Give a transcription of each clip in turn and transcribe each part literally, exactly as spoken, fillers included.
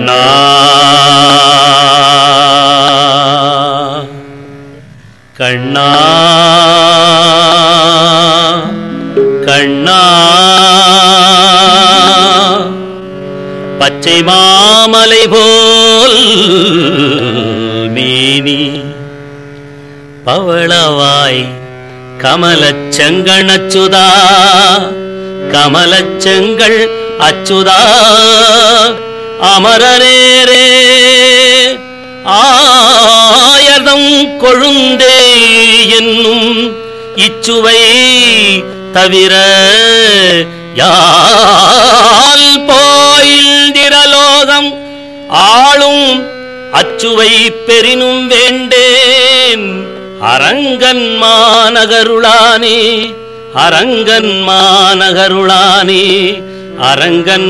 கண்ணா கண்ணா கண்ணா பச்சை மாமலை போல் மேனி பவளவாய் கமலச்செங்கண் அச்சுதா கமலச்செங்கண் அச்சுதா அமரரேரே ஆயதம் கொழுந்தே என்னும் இச்சுவை தவிர யால் போயில்திரலோகம் ஆளும் அச்சுவை பெரினும் வேண்டேன் அரங்கன் மாநகருளானே அரங்கன் மாநகருளானே அரங்கன்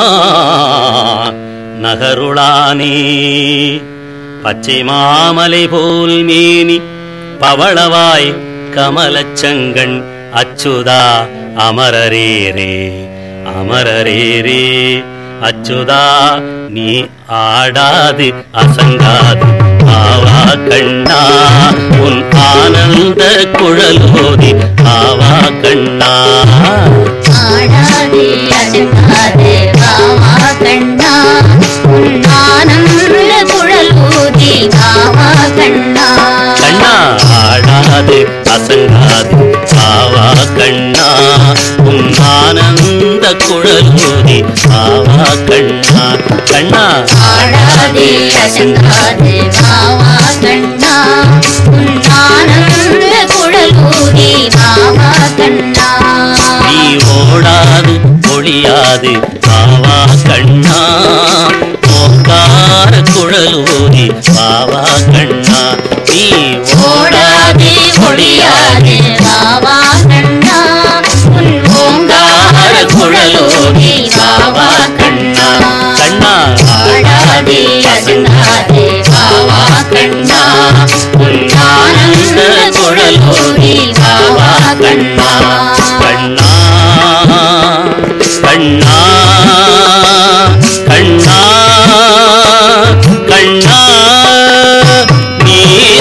மாநகருளானே பச்சை மாமலை போல் மேனி பவளவாய் கமலச்செங்கண் அச்சுதா அமரரேரே அமரரேரே அச்சுதா நீ ஆடாது அசங்காது ஆவா கண்ணா உன் ஆனந்த குழலோதி ஆவா கண்ணா ஆடாது அசங்காது ஆவா கண்ணா உன் ஆனந்த குழலோதி ஆவா கண்ணா கண்ணா ஆடாது அசங்காது ஆவா கண்ணா உன் ஆனந்த குழலோதி ஆவா கண்ணா கண்ணா ஆடாது அசங்காது ஆவா கண்ணா உன் ஆனந்த குழலோதி ஆவா கண்ணா நீ ஓடாது ஒளியாது ஆவா கண்ணா ஓங்கார குழலோதி ஆவா கண்ணா நீ ஓடாது ஒளியாது ஆவா கண்ணா உன் ஓங்கார குழலோதி ஆவா கண்ணா கண்ணா ஆடாது அசங்காது ஆவா கண்ணா உன் ஆனந்த குழலோதி ஆவா கண்ணா கண்ணா கண்ணா கண்ணா கண்ணா நீ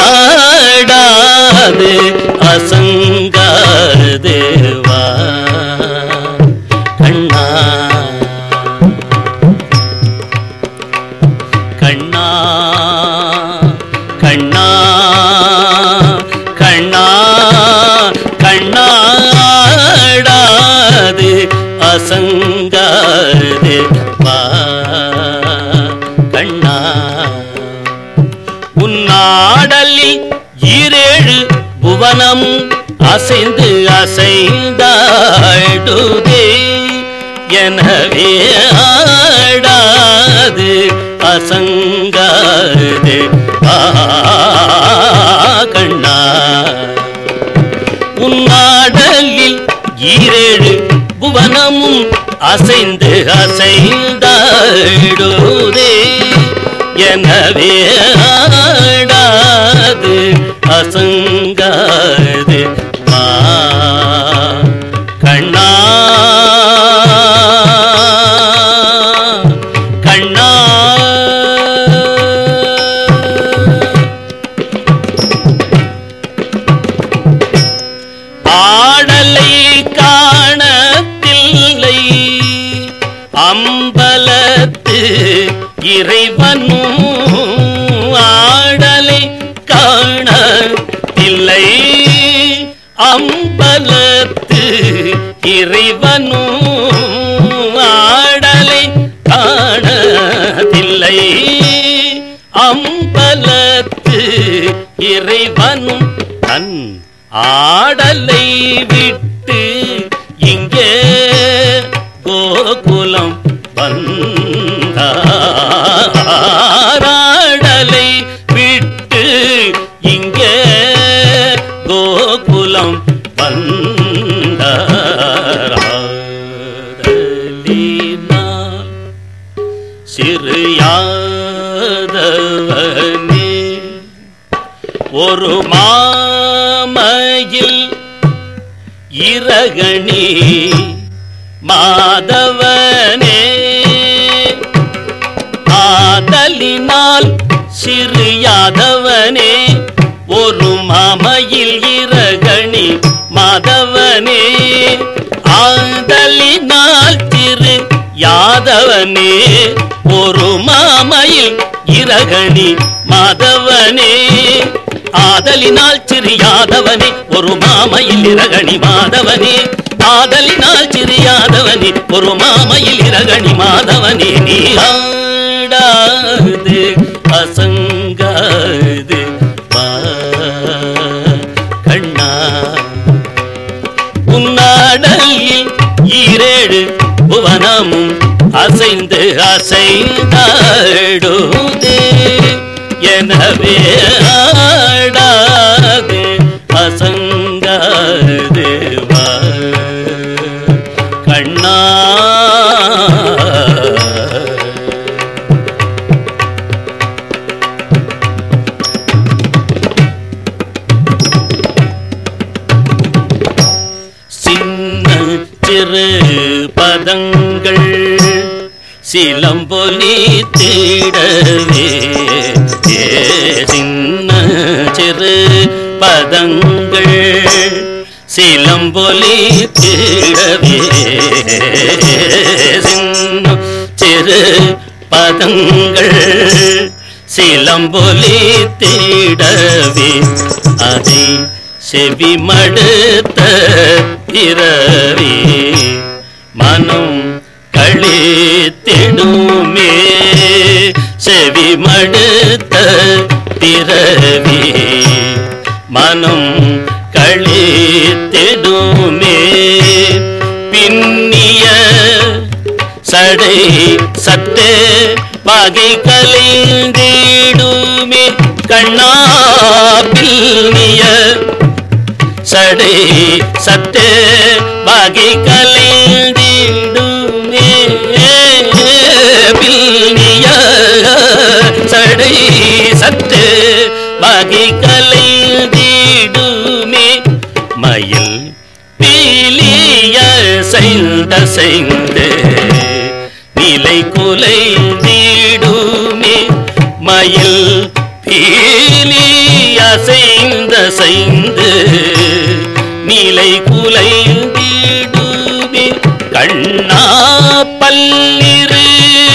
ஆடாது அசங்காது வா கண்ணா கண்ணா கண்ணா கண்ணா கண்ணாடாது அசங்காது வா கண்ணா உன்னாடலில் ஈரேழு புவனம் அசைந்து அசைந்தாடுதே எனவே ஆடாது அசங்காது வா கண்ணா உன்னாடலில் ஈரேழு புவனமும் அசைந்து அசைந்தாடுதே எனவே ஆடாது அசங்காது வா கண்ணா கண்ணா ஆடலை காணத்தில்லை அம்பலத்து இறைவனும் ஆடலை காணத்தில்லை அம்பலத்து இறைவனும் ஆடலை காணத்தில்லை அம்பலத்து இறைவனும் தன் ஆடலை விட்டு இங்கே கோகுலம் வந்தாடலை விட்டு இங்கே கோகுலம் வந்தாரலினால் சிறு யாதவனே ஒரு மாமையில் இரகணி மாதவனே ஆதலினால் சிறு யாதவனே ஒரு மாமையில் இரகணி மாதவனே ஆதலினால் திரு யாதவனே ஒரு மாமையில் இரகணி மாதவனே ஆதலினால் சிறு யாதவனே ஒரு மாமையில் இரகணி மாதவனே ஆதலினால் சிறு யாதவனே ஒரு மாமையில் இரகணி மாதவனே நீ ஆடாது அசங்காது வா கண்ணா உன்னாடலில் ஈரேழு புவனமும் அசைந்து அசைந்தாடுதே எனவே ஆடாது அசங்காது வா கண்ணா சின்ன சிறு பதங்கள் சிலம்பொலி தேடவே சின்ன சிறு பதங்கள் சிலம்பொலி தேடவே சின்ன சிறு பதங்கள் சிலம்பொலி தேடவே அதை செவி மடுத்த இரவே மனம் களித்திடுமே செவி மடுத்த பிறவி மனம் களித்திடுமே பின்னிய சடை சத்தே வகை கலைந்திடுமே கண்ணா பின்னிய சடை சத்தே வகை கலைந்திடுமே பின்னிய சடை சத்தே வகை கலைந்திடுமே மயில் பீலிய செய்த செய்து நிலை குலைந்திடுமே மயில் பீலிய செய்த செய்து நிலை குலைந்திடுமே கண்ணா பல்லிரு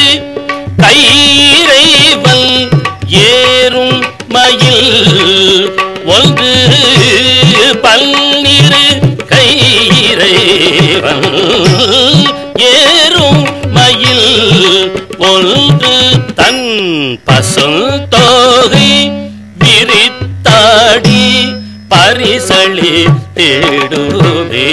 கையிறைவல் ஏறும் மயில் ஒன்று பல்லிரு கையிறைவல் ஏறும் மயில் ஒன்று தன் பசுந்தோகை விரித்தாடி பரிசளி தேடுவே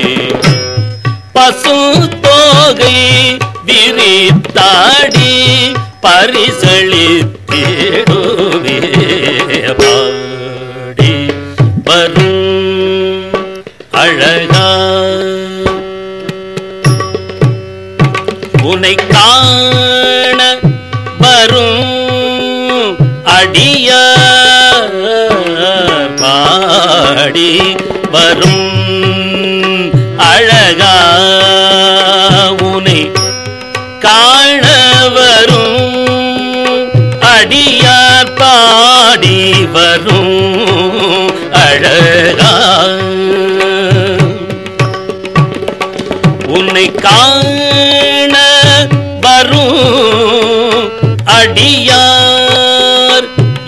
பசுந்தோகை விரித்தாடி பரிசளி தேடுவே பாடி வரும் அழகா உன்னை காண வரும் அடியார் பாடி வரும் அழகா உன்னை காண வரும் அடியார் பாடி வரும் அழகா உன்னை காண வரும் அடியார்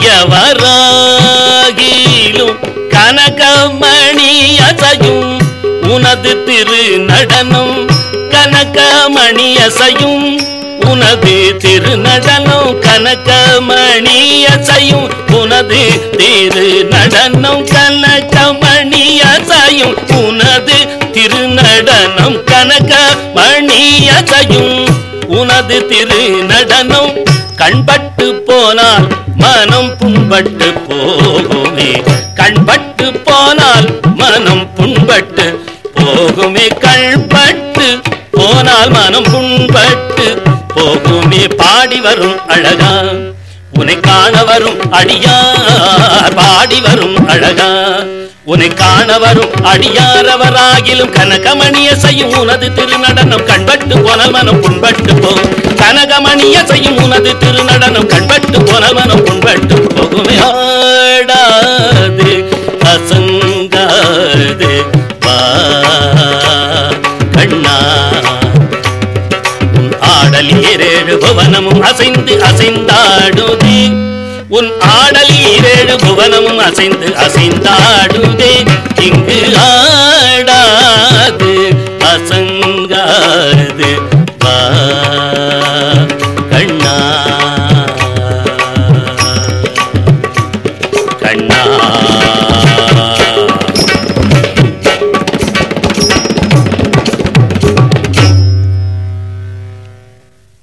எவராகிலும் கனகமணி அசையும் உனது திரு நடனம் கனகமணி அசையும் உனது திரு நடனம் கனகமணி அசையும் உனது திரு நடனம் கனகமணி அசையும் உனது திரு நடனம் கனகமணி அசையும் உனது திரு நடனம் கண்பட்டு போனால் மனம் புண்பட்டு போகுமே கண்பட்டு போனால் மனம் புண்பட்டு போகுமே கண்பட்டு போனால் மனம் புண்பட்டு போகுமே பாடி வரும் அழகா உன்னை காண வரும் அடியார் பாடி வரும் அழகா உன்னை காண வரும் அடியாரவராகிலும் கனகமணிய செய்யும் உனது திருநடனம் கண்பட்டு போனல் மனம் புண்பட்டு போகும். கனகமணிய செய்யும் உனது திருநடனம் கண்பட்டு போனல் மனம் புண்பட்டு போகுமே. ஆடாது அசங்காது வா கண்ணா உன் ஆடலீரேழு புவனமும் அசைந்து அசைந்தாடுதே. உன் ஆடலீரேழு புவனமும் அசைந்து அசைந்தாடுதே.